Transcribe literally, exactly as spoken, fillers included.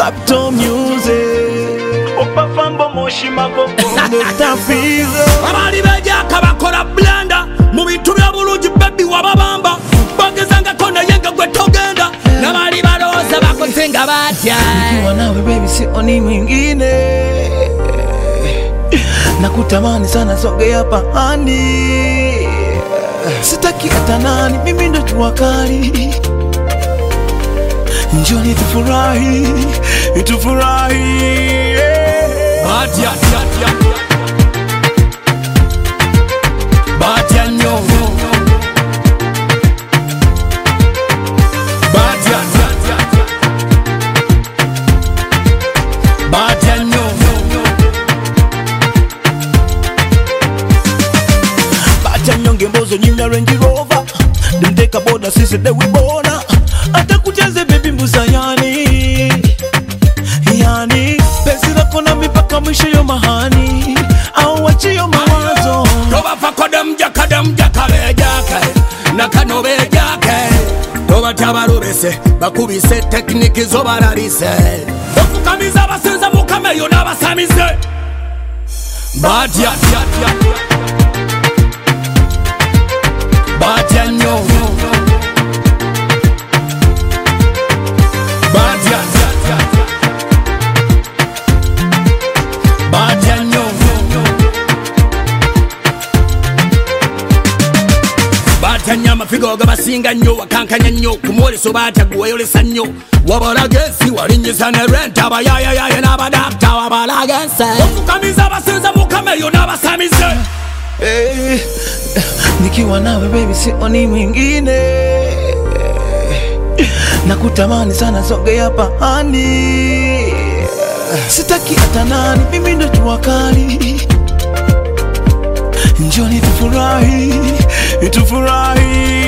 Capital Music. Opa fambo moshima gogo tafizo. Abali beja kabakora blender. Mu bintu bya bulungi baby wababamba. Bagezanga kona yenga gwe togenda. Nabali baloza bakozenga batya. Nikiwa nawe baby sioni mwingine. Nakutamani sana sogea pahani. Sitaki hata nani, mimi ndo jua kali. Njoni tufurahi, tufurahi. Batya batya batya nyo. Batya batya nyo. Batya nyonge mbozo nyimya Range Rover. Ndeka boda sisi de wibona. Ata kucheze baby mbuza yani. Yani pesi lako na mipaka mwisho yo mahani. Au wachi yo mawazo. Toba fakodem jakadem jakabejake. Nakano bejake. Toba tabarubese bakubise tekniki zo bararise. Okukamiza basenza mukameyo n'abasamize. Batya batya nyo. Batya batya nyo. Batya nyama figo gabasinga nyo wakankanya nyo kumwoleso batya guweyolesa nyo. Wabalagesi walinyisa ne rent abayayayaya n'abadakta wabalagese. Okukamiza basenza mukameyo n'abasamize. Hey, nikiwa nawe baby sioni mwingine. Nakutamani sana sogea pahani. Sitaki hata nani, mimi ndo jua kali. Njoni tufurahi, tufurahi.